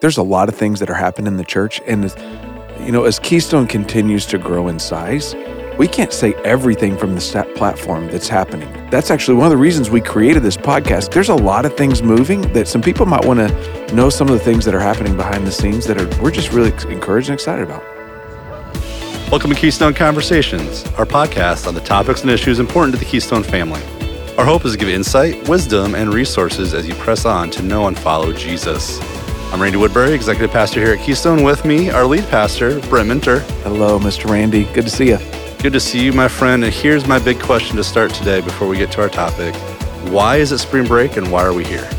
there's a lot of things that are happening in the church. And, as Keystone continues to grow in size, we can't say everything from the platform that's happening. That's actually one of the reasons we created this podcast. There's a lot of things moving that some people might want to know some of the things that are happening behind the scenes we're just really encouraged and excited about. Welcome to Keystone Conversations, our podcast on the topics and issues important to the Keystone family. Our hope is to give insight, wisdom, and resources as you press on to know and follow Jesus. I'm Randy Woodbury, Executive Pastor here at Keystone. With me, our lead pastor, Brent Minter. Hello, Mr. Randy. Good to see you. Good to see you, my friend. And here's my big question to start today before we get to our topic. Why is it spring break and why are we here?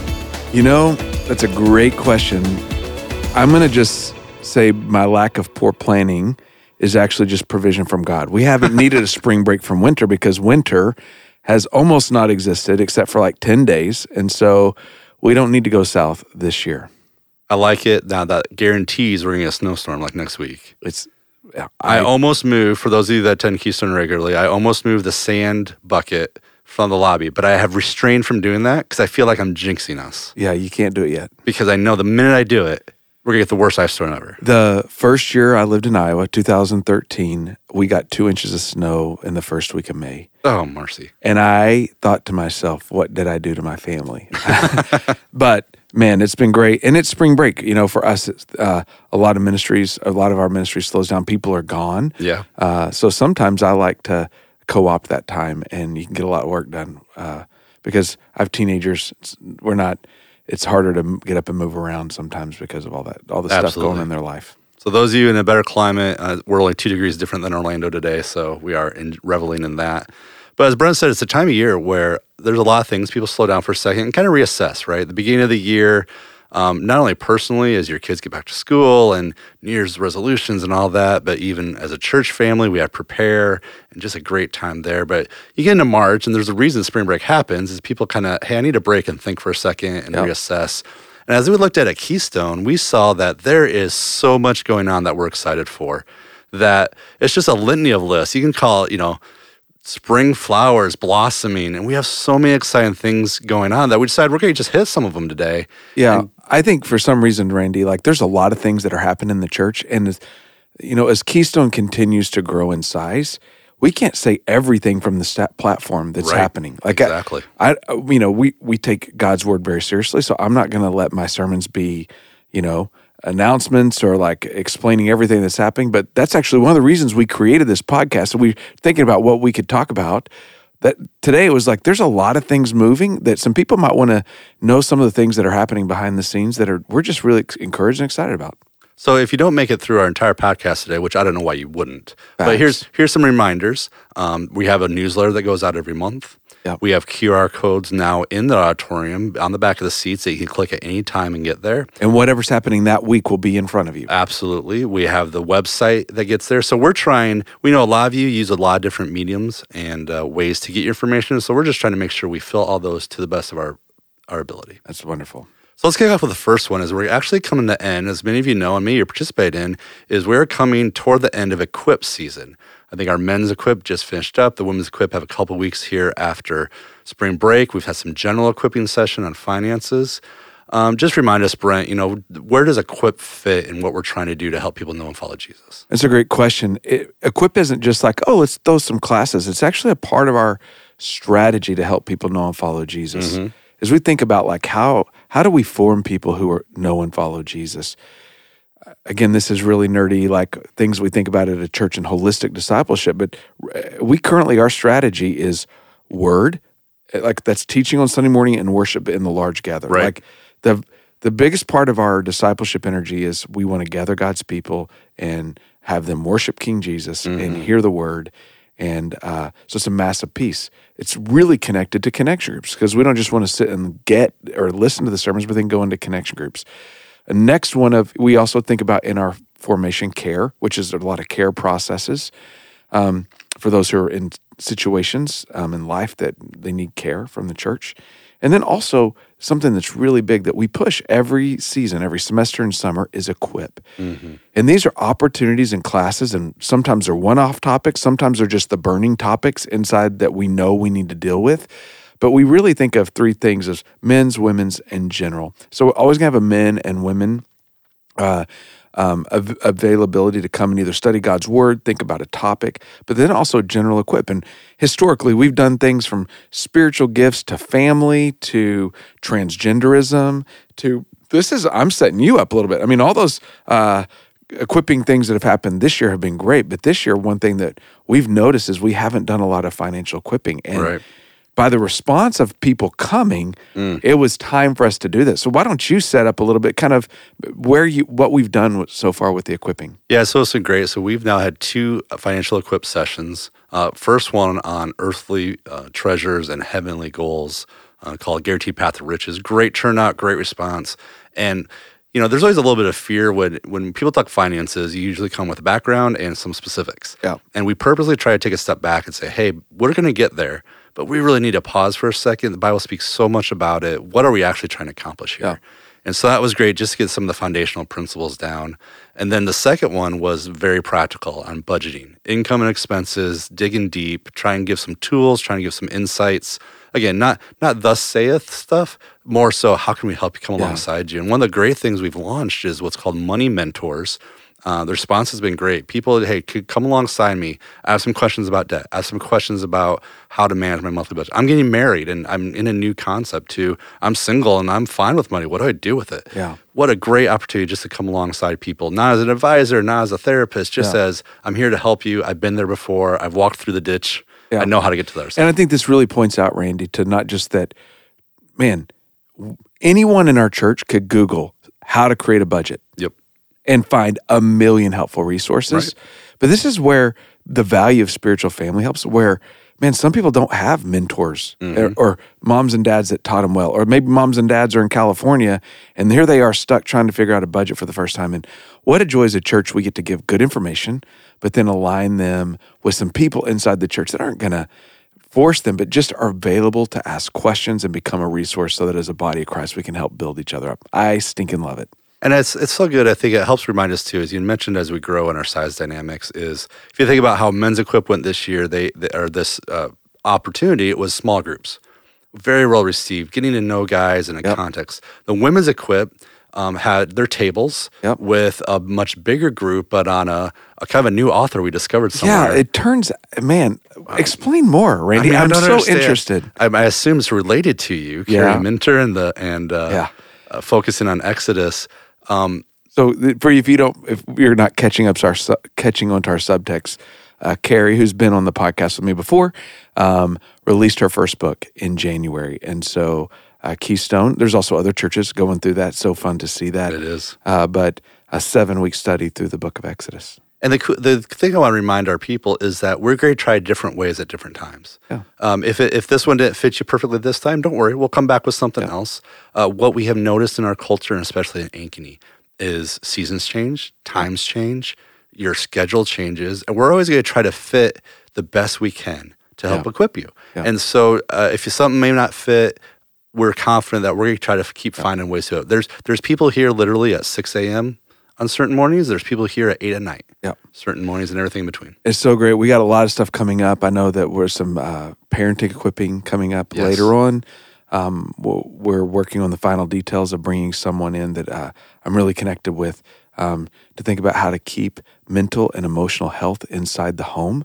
That's a great question. I'm going to just say my lack of poor planning is actually just provision from God. We haven't needed a spring break from winter because winter has almost not existed except for like 10 days. And so we don't need to go south this year. I like it. Now that guarantees we're going to get a snowstorm like next week. I almost moved, for those of you that attend Keystone regularly, I almost moved the sand bucket from the lobby, but I have restrained from doing that because I feel like I'm jinxing us. Yeah, you can't do it yet. Because I know the minute I do it, we're going to get the worst ice storm ever. The first year I lived in Iowa, 2013, we got 2 inches of snow in the first week of May. Oh, mercy. And I thought to myself, what did I do to my family? But man, it's been great. And it's spring break. For us, a lot of our ministries slows down. People are gone. Yeah. So sometimes I like to co-opt that time and you can get a lot of work done because I have teenagers. It's harder to get up and move around sometimes because of all the Absolutely. stuff going on in their life. So those of you in a better climate, we're only 2 degrees different than Orlando today, so we are reveling in that. But as Brent said, it's a time of year where there's a lot of things. People slow down for a second and kind of reassess, right? The beginning of the year, not only personally as your kids get back to school and New Year's resolutions and all that, but even as a church family, we have prepare and just a great time there. But you get into March, and there's a reason spring break happens is people kind of, hey, I need a break and think for a second and reassess. And as we looked at Keystone, we saw that there is so much going on that we're excited for, that it's just a litany of lists. You can call it, spring flowers blossoming, and we have so many exciting things going on that we decided we're going to just hit some of them today. Yeah, I think for some reason, Randy, there's a lot of things that are happening in the church, and as Keystone continues to grow in size, we can't say everything from the platform that's happening. Exactly. We take God's word very seriously, so I'm not going to let my sermons be, announcements or explaining everything that's happening. But that's actually one of the reasons we created this podcast. So we're thinking about what we could talk about. That today it was there's a lot of things moving that some people might want to know some of the things that are happening behind the scenes we're just really encouraged and excited about. So if you don't make it through our entire podcast today, which I don't know why you wouldn't, Thanks. But here's some reminders. We have a newsletter that goes out every month. Yep. We have QR codes now in the auditorium on the back of the seats that you can click at any time and get there. And whatever's happening that week will be in front of you. Absolutely. We have the website that gets there. So we know a lot of you use a lot of different mediums and ways to get your information. So we're just trying to make sure we fill all those to the best of our ability. That's wonderful. So let's kick off with the first one. As we're actually coming to the end, as many of you know and many of you participate in, is we're coming toward the end of Equip season. I think our men's Equip just finished up. The women's Equip have a couple weeks here after spring break. We've had some general equipping session on finances. Just remind us, Brent, where does Equip fit in what we're trying to do to help people know and follow Jesus? That's a great question. Equip isn't just let's throw some classes. It's actually a part of our strategy to help people know and follow Jesus. Mm-hmm. As we think about how do we form people who know and follow Jesus? Again, this is really nerdy, things we think about at a church and holistic discipleship. But our strategy is word, that's teaching on Sunday morning and worship in the large gather. Right. The biggest part of our discipleship energy is we want to gather God's people and have them worship King Jesus and hear the word. And so it's a massive piece. It's really connected to connection groups because we don't just want to sit and get or listen to the sermons, but then go into connection groups. Next we also think about in our formation care, which is a lot of care processes for those who are in situations in life that they need care from the church. And then also something that's really big that we push every season, every semester and summer is Equip. Mm-hmm. And these are opportunities and classes, and sometimes they're one-off topics, sometimes they're just the burning topics inside that we know we need to deal with. But we really think of three things as men's, women's, and general. So we're always going to have a men and women availability to come and either study God's word, think about a topic, but then also general equip. And historically, we've done things from spiritual gifts to family to transgenderism to I'm setting you up a little bit. I mean, all those equipping things that have happened this year have been great, but this year, one thing that we've noticed is we haven't done a lot of financial equipping. And by the response of people coming, it was time for us to do this. So why don't you set up a little bit kind of what we've done so far with the equipping? Yeah, so it's been great. So we've now had 2 financial equip sessions. First one on earthly treasures and heavenly goals called Guaranteed Path to Riches. Great turnout, great response. And there's always a little bit of fear when people talk finances. You usually come with a background and some specifics. Yeah. And we purposely try to take a step back and say, hey, we're going to get there, but we really need to pause for a second. The Bible speaks so much about it. What are we actually trying to accomplish here? Yeah. And so that was great just to get some of the foundational principles down. And then the second one was very practical on budgeting, income and expenses, digging deep, trying to give some tools, trying to give some insights. Again, not thus saith stuff, more so how can we help you come alongside you? And one of the great things we've launched is what's called Money Mentors. The response has been great. People, hey, could come alongside me. I have some questions about debt. I have some questions about how to manage my monthly budget. I'm getting married and I'm in a new concept too. I'm single and I'm fine with money. What do I do with it? Yeah. What a great opportunity just to come alongside people, not as an advisor, not as a therapist, just as I'm here to help you. I've been there before. I've walked through the ditch. Yeah. I know how to get to the other side. And I think this really points out, Randy, to not just that, man, anyone in our church could Google how to create a budget. Yep. And find a million helpful resources. Right. But this is where the value of spiritual family helps, where, man, some people don't have mentors or moms and dads that taught them well, or maybe moms and dads are in California and here they are stuck trying to figure out a budget for the first time. And what a joy as a church we get to give good information, but then align them with some people inside the church that aren't going to force them, but just are available to ask questions and become a resource so that as a body of Christ, we can help build each other up. I stinking love it. And it's so good. I think it helps remind us too, as you mentioned, as we grow in our size dynamics, is if you think about how Men's Equip went this year, this opportunity, it was small groups, very well received, getting to know guys in a context. The Women's Equip had their tables with a much bigger group, but on a kind of a new author we discovered somewhere. Yeah, it turns, man, explain more, Randy. I'm so interested. I assume it's related to you, Carrie Minter and focusing on Exodus. So if you're not catching onto our subtext, Carrie, who's been on the podcast with me before, released her first book in January, and so Keystone. There's also other churches going through that. So fun to see that. It is, but a 7-week study through the Book of Exodus. And the thing I want to remind our people is that we're going to try different ways at different times. Yeah. If this one didn't fit you perfectly this time, don't worry. We'll come back with something else. What we have noticed in our culture, and especially in Ankeny, is seasons change, times change, your schedule changes, and we're always going to try to fit the best we can to help equip you. Yeah. And so if something may not fit, we're confident that we're going to try to keep finding ways to it. There's people here literally at 6 a.m., on certain mornings. There's people here at 8 at night. Yeah. Certain mornings and everything in between. It's so great. We got a lot of stuff coming up. I know that there's some parenting equipping coming up later on. We're working on the final details of bringing someone in that I'm really connected with to think about how to keep mental and emotional health inside the home.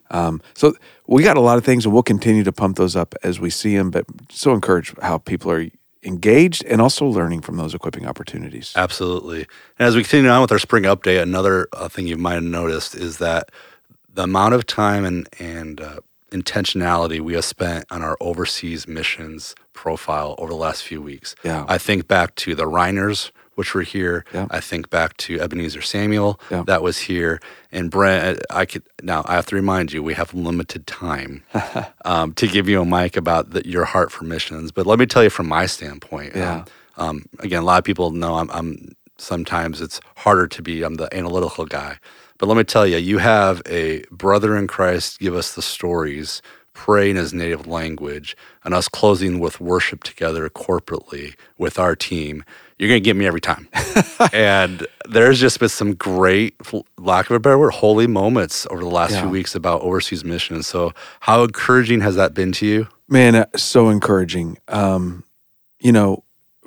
So we got a lot of things, and we'll continue to pump those up as we see them, but so encouraged how people are engaged and also learning from those equipping opportunities. Absolutely. And as we continue on with our spring update, another thing you might have noticed is that the amount of time and intentionality we have spent on our overseas missions profile over the last few weeks. Yeah. I think back to the Reiners, which were here. Yeah. I think back to Ebenezer Samuel, that was here. And Brent, I have to remind you, we have limited time to give you a mic about your heart for missions. But let me tell you from my standpoint. Again, a lot of people know I'm sometimes it's harder to be. I'm the analytical guy. But let me tell you, you have a brother in Christ give us the stories, pray in his native language, and us closing with worship together corporately with our team. You're going to get me every time. And there's just been some great, lack of a better word, holy moments over the last few weeks about overseas missions. So how encouraging has that been to you? Man, so encouraging.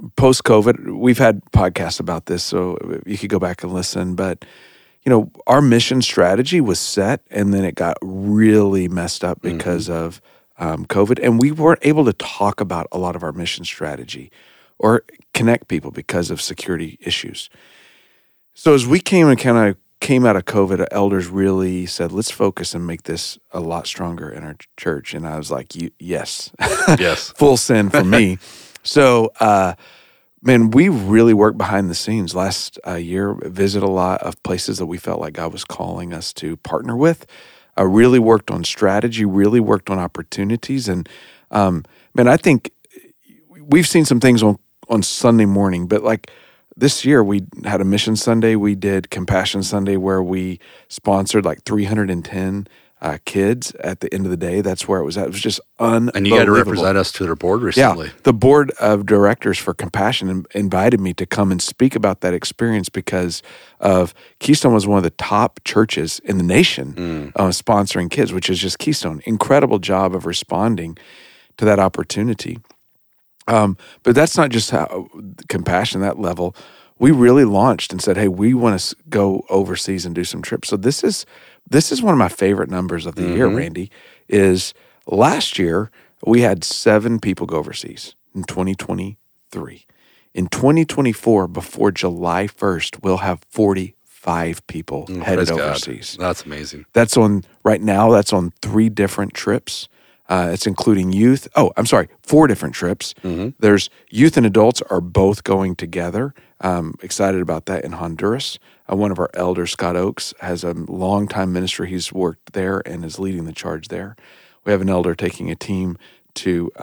post-COVID, we've had podcasts about this, so you could go back and listen. But, our mission strategy was set, and then it got really messed up because of COVID. And we weren't able to talk about a lot of our mission strategy or connect people because of security issues. So as we came out of COVID, elders really said, let's focus and make this a lot stronger in our church. And I was like, yes. Yes. Full send for me. So, man, we really worked behind the scenes last year, visit a lot of places that we felt like God was calling us to partner with. Really worked on strategy, really worked on opportunities. And, man, I think we've seen some things on Sunday morning, but like this year we had a Mission Sunday. We did Compassion Sunday where we sponsored like 310 kids at the end of the day. That's where it was at. It was just unbelievable. And you got to represent us to their board recently. Yeah, the board of directors for Compassion invited me to come and speak about that experience because of Keystone was one of the top churches in the nation sponsoring kids, which is just Keystone. Incredible job of responding to that opportunity. But that's not just how Compassion, that level. We really launched and said, hey, we want to go overseas and do some trips. So this is one of my favorite numbers of the year, Randy, is last year we had 7 people go overseas in 2023. In 2024, before July 1st, we'll have 45 people headed overseas. That's amazing. Right now, that's on 3 different trips. It's including youth. 4 different trips. There's youth and adults are both going together. Excited about that in Honduras. One of our elders, Scott Oakes, has a long-time ministry. He's worked there and is leading the charge there. We have an elder taking a team to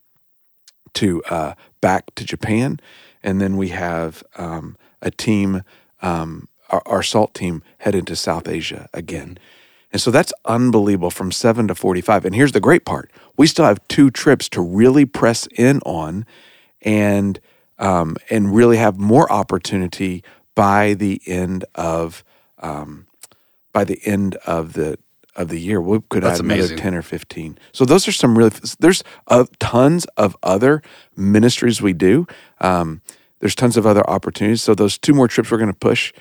back to Japan. And then we have a team, our SALT team, headed to South Asia again. And so that's unbelievable from 7 to 45. And here's the great part. We still have 2 trips to really press in on and really have more opportunity by the end of the year. We could add another 10 or 15. So those are some there's tons of other ministries we do. There's tons of other opportunities. So those 2 more trips we're going to push,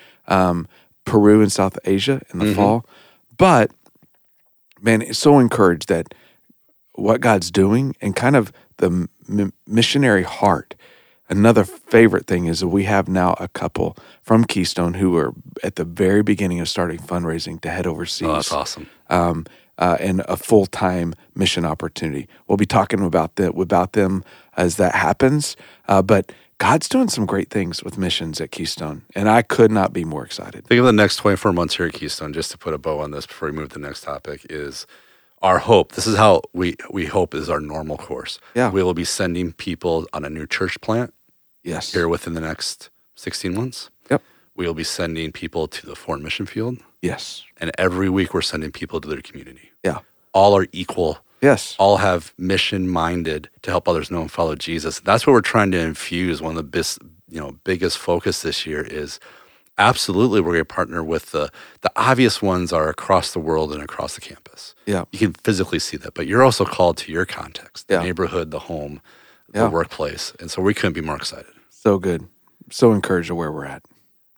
Peru and South Asia in the fall. But, man, it's so encouraged that what God's doing and kind of the missionary heart. Another favorite thing is that we have now a couple from Keystone who are at the very beginning of starting fundraising to head overseas. Oh, that's awesome. And a full-time mission opportunity. We'll be talking about them as that happens. But God's doing some great things with missions at Keystone, and I could not be more excited. Think of the next 24 months here at Keystone, just to put a bow on this before we move to the next topic, is our hope. This is how we hope is our normal course. Yeah. We will be sending people on a new church plant here within the next 16 months. Yep. We will be sending people to the foreign mission field. Yes. And every week we're sending people to their community. Yeah. All are equal. Yes. All have mission-minded to help others know and follow Jesus. That's what we're trying to infuse. One of the biggest focus this year is absolutely we're going to partner with the obvious ones are across the world and across the campus. Yeah. You can physically see that, but you're also called to your context, the Yeah. neighborhood, the home, the workplace. And so we couldn't be more excited. So good. So encouraged of where we're at.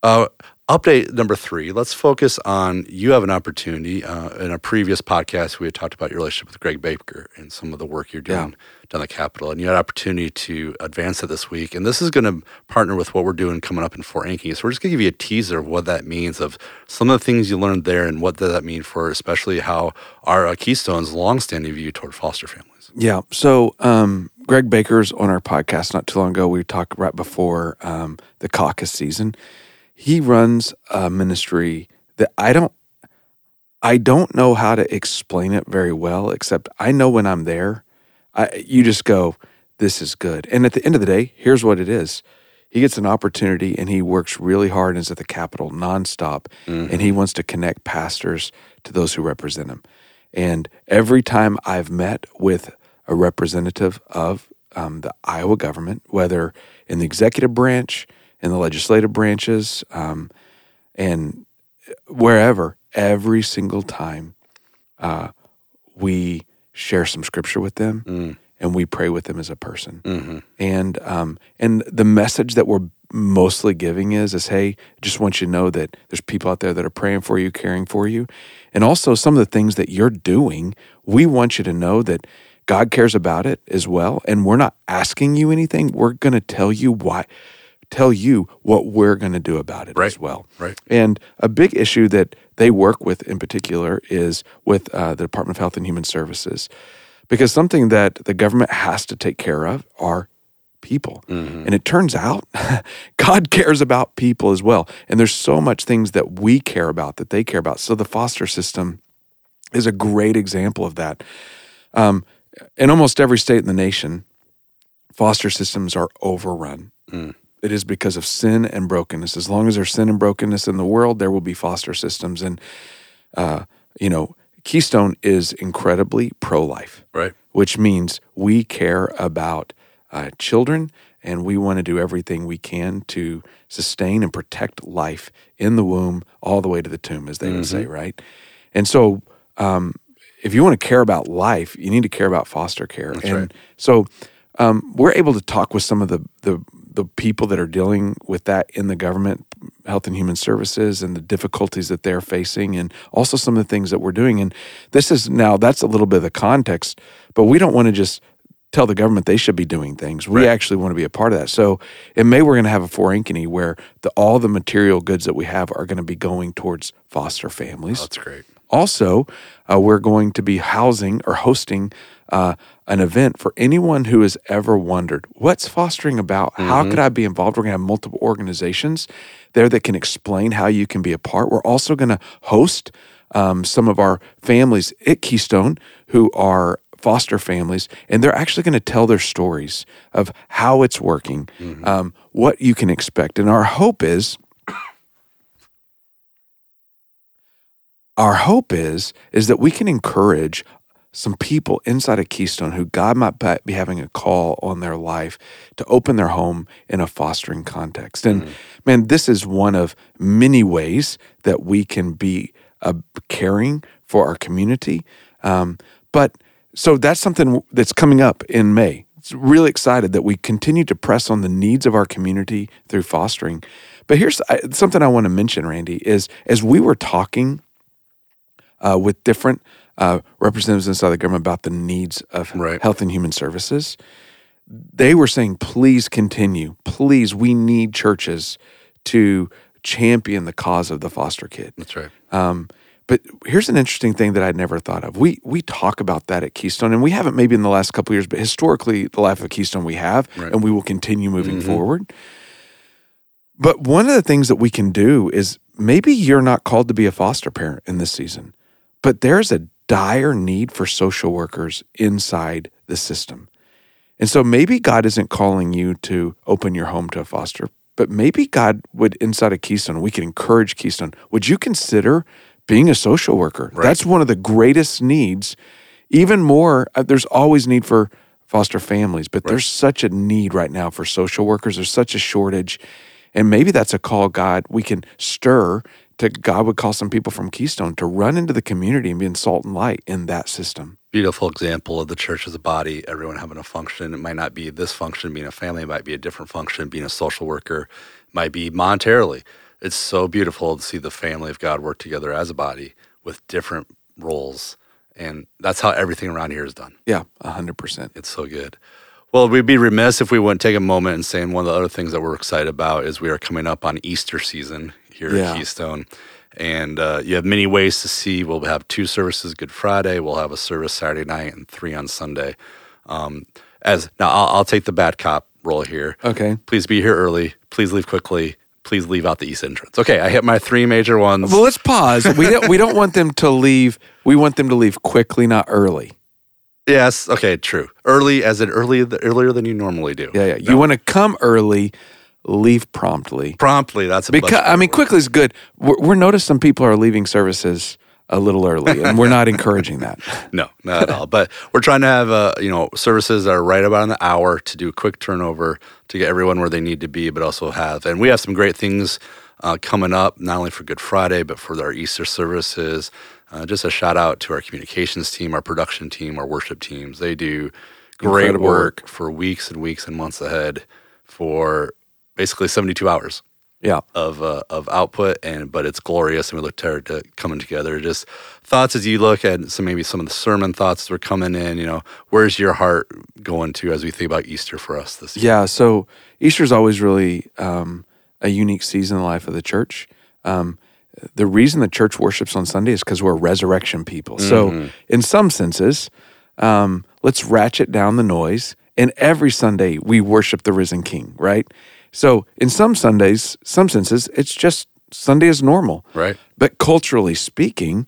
Update number 3, let's focus on, you have an opportunity. In a previous podcast, we had talked about your relationship with Greg Baker and some of the work you're doing down the Capitol. And you had an opportunity to advance it this week. And this is going to partner with what we're doing coming up in Fort Ankeny. So we're just going to give you a teaser of what that means, of some of the things you learned there and what does that mean for especially how our Keystone's longstanding view toward foster families. Yeah. So Greg Baker's on our podcast not too long ago. We talked right before the caucus season. He runs a ministry that I don't know how to explain it very well, except I know when I'm there, you just go, this is good. And at the end of the day, here's what it is. He gets an opportunity and he works really hard and is at the Capitol nonstop. And he wants to connect pastors to those who represent him. And every time I've met with a representative of the Iowa government, whether in the executive branch, in the legislative branches, and wherever, every single time we share some scripture with them and we pray with them as a person. And the message that we're mostly giving is hey, just want you to know that there's people out there that are praying for you, caring for you. And also some of the things that you're doing, we want you to know that God cares about it as well. And we're not asking you anything. We're going to tell you what we're going to do about it as well. Right. And a big issue that they work with in particular is with the Department of Health and Human Services, because something that the government has to take care of are people. And it turns out God cares about people as well. And there's so much things that we care about that they care about. So the foster system is a great example of that. In almost every state in the nation, foster systems are overrun. It is because of sin and brokenness. As long as there's sin and brokenness in the world, there will be foster systems. And, Keystone is incredibly pro-life, Right. which means we care about children, and we want to do everything we can to sustain and protect life in the womb all the way to the tomb, as they would say, right? And so if you want to care about life, you need to care about foster care. That's and right. so we're able to talk with some of the people that are dealing with that in the government, Health and Human Services, and the difficulties that they're facing, and also some of the things that we're doing. And that's a little bit of the context, but we don't want to just tell the government they should be doing things. We actually want to be a part of that. So in May, we're going to have a 4 Ankeny where all the material goods that we have are going to be going towards foster families. Oh, that's great. Also, we're going to be hosting an event for anyone who has ever wondered, what's fostering about? How could I be involved? We're going to have multiple organizations there that can explain how you can be a part. We're also going to host some of our families at Keystone who are foster families, and they're actually going to tell their stories of how it's working, what you can expect. And our hope is that we can encourage some people inside of Keystone who God might be having a call on their life to open their home in a fostering context. And man, this is one of many ways that we can be caring for our community. So that's something that's coming up in May. It's really excited that we continue to press on the needs of our community through fostering. But here's something I want to mention, Randy, is as we were talking with different representatives inside the government about the needs of Health and Human Services, they were saying, please continue. Please, we need churches to champion the cause of the foster kid. That's right. But here's an interesting thing that I'd never thought of. We talk about that at Keystone, and we haven't maybe in the last couple of years, but historically, the life of Keystone we have, and we will continue moving forward. But one of the things that we can do is maybe you're not called to be a foster parent in this season, but there's a dire need for social workers inside the system. And so maybe God isn't calling you to open your home to a foster, but maybe God would, inside of Keystone, we can encourage Keystone. Would you consider being a social worker? That's one of the greatest needs. Even more, there's always need for foster families, but there's such a need right now for social workers. There's such a shortage. And maybe that's a call we can stir to God would call some people from Keystone to run into the community and be salt and light in that system. Beautiful example of the church as a body, everyone having a function. It might not be this function being a family, it might be a different function being a social worker, it might be monetarily. It's so beautiful to see the family of God work together as a body with different roles. And that's how everything around here is done. Yeah, 100%. It's so good. Well, we'd be remiss if we wouldn't take a moment and say one of the other things that we're excited about is we are coming up on Easter season here at Keystone. And you have many ways to see. We'll have 2 services Good Friday. We'll have a service Saturday night and 3 on Sunday. I'll take the bad cop role here. Okay. Please be here early. Please leave quickly. Please leave out the east entrance. Okay, I hit my 3 major ones. Well, let's pause. We don't want them to leave. We want them to leave quickly, not early. Yes. Okay. True. Early, as in earlier than you normally do. Yeah. You want to come early, leave promptly. Promptly. That's quickly is good. We're noticing some people are leaving services a little early, and we're not encouraging that. No, not at all. But we're trying to have services that are right about an hour to do a quick turnover to get everyone where they need to be, but also and we have some great things coming up, not only for Good Friday, but for our Easter services. Just a shout out to our communications team, our production team, our worship teams. They do great Incredible work for weeks and weeks and months ahead for basically 72 hours Yeah. of output, but it's glorious, and we look forward to coming together. Just thoughts as you look at maybe some of the sermon thoughts that are coming in. Where's your heart going to as we think about Easter for us this year? Yeah. So Easter is always really a unique season in the life of the church. The reason the church worships on Sunday is because we're resurrection people. So in some senses, let's ratchet down the noise. And every Sunday we worship the risen King, right? So in some senses, it's just Sunday is normal. Right. But culturally speaking,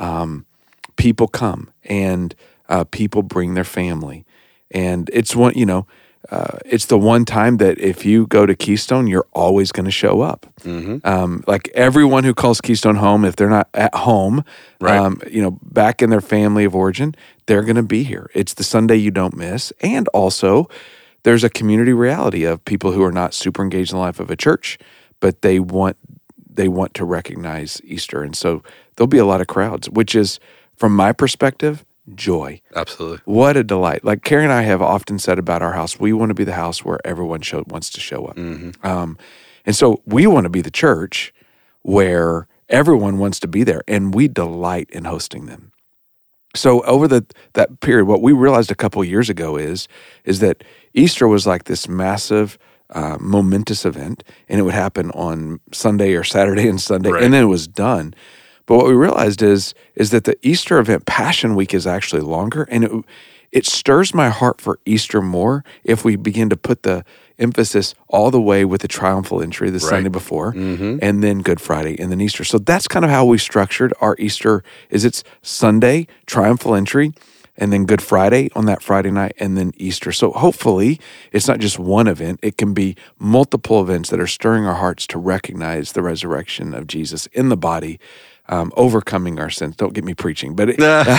people come and people bring their family. And it's it's the one time that if you go to Keystone, you're always going to show up. Like everyone who calls Keystone home, if they're not at home, Right. back in their family of origin, they're going to be here. It's the Sunday you don't miss. And also, there's a community reality of people who are not super engaged in the life of a church, but they want to recognize Easter. And so there'll be a lot of crowds, which is, from my perspective, joy. Absolutely. What a delight. Like Carrie and I have often said about our house, we want to be the house where everyone wants to show up. And so we want to be the church where everyone wants to be there, and we delight in hosting them. So over that period, what we realized a couple of years ago is that Easter was like this massive, momentous event, and it would happen on Sunday or Saturday and Sunday, Right. and then it was done. But what we realized is that the Easter event, Passion Week, is actually longer, and it stirs my heart for Easter more if we begin to put the emphasis all the way with the triumphal entry the Sunday before, and then Good Friday, and then Easter. So that's kind of how we structured our Easter. It's Sunday, triumphal entry, and then Good Friday on that Friday night, and then Easter. So hopefully it's not just one event. It can be multiple events that are stirring our hearts to recognize the resurrection of Jesus in the body, overcoming our sins. Don't get me preaching, but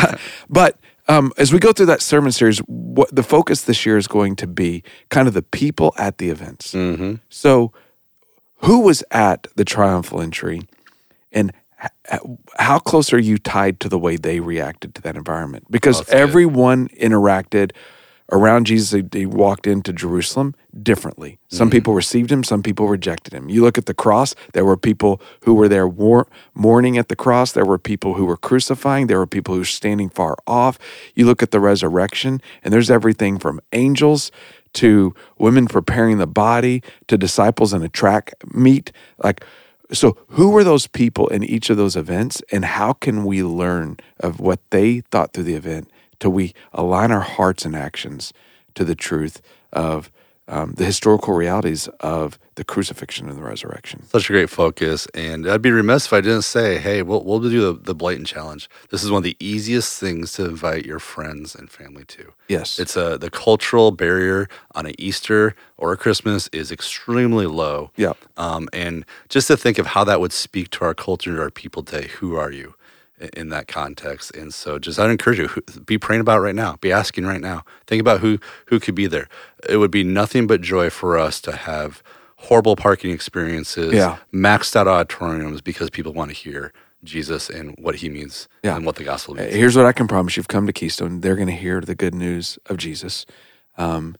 as we go through that sermon series, what the focus this year is going to be kind of the people at the events. So who was at the triumphal entry, and how close are you tied to the way they reacted to that environment? Because everyone interacted around Jesus. They walked into Jerusalem differently. Some people received him, some people rejected him. You look at the cross, there were people who were there mourning at the cross. There were people who were crucifying. There were people who were standing far off. You look at the resurrection, and there's everything from angels to women preparing the body to disciples in a track meet. So who were those people in each of those events, and how can we learn of what they thought through the event till we align our hearts and actions to the truth of the historical realities of the crucifixion and the resurrection? Such a great focus, and I'd be remiss if I didn't say, hey, we'll do the blatant challenge. This is one of the easiest things to invite your friends and family to. Yes. It's the cultural barrier on an Easter or a Christmas is extremely low. Yeah. And just to think of how that would speak to our culture and our people today, who are you in that context? And so I'd encourage you, be praying about it right now, be asking right now. Think about who could be there. It would be nothing but joy for us to have horrible parking experiences, maxed out auditoriums because people want to hear Jesus and what he means and what the gospel means. Here's what I can promise you. If you come to Keystone, they're going to hear the good news of Jesus and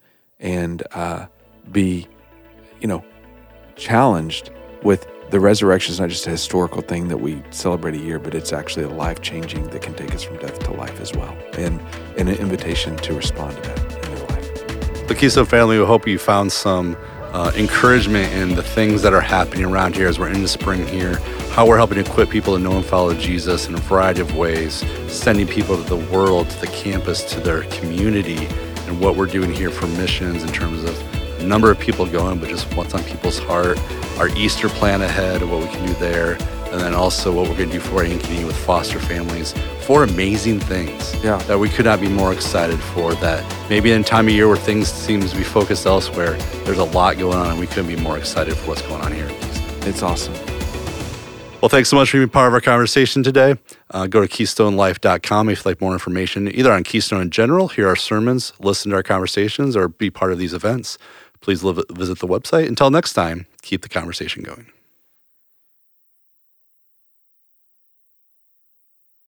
be, challenged with the resurrection is not just a historical thing that we celebrate a year, but it's actually a life-changing that can take us from death to life as well, and an invitation to respond to that in your life. The Keystone family, we hope you found some encouragement in the things that are happening around here as we're in the spring here, how we're helping equip people to know and follow Jesus in a variety of ways, sending people to the world, to the campus, to their community, and what we're doing here for missions in terms of the number of people going, but just what's on people's heart, our Easter plan ahead, what we can do there, and then also what we're going to do for Ankeny with foster families. 4 amazing things that we could not be more excited for, that maybe in a time of year where things seem to be focused elsewhere, there's a lot going on, and we couldn't be more excited for what's going on here. It's awesome. Well, thanks so much for being part of our conversation today. Go to KeystoneLife.com if you'd like more information, either on Keystone in general, hear our sermons, listen to our conversations, or be part of these events. Please visit the website. Until next time, keep the conversation going.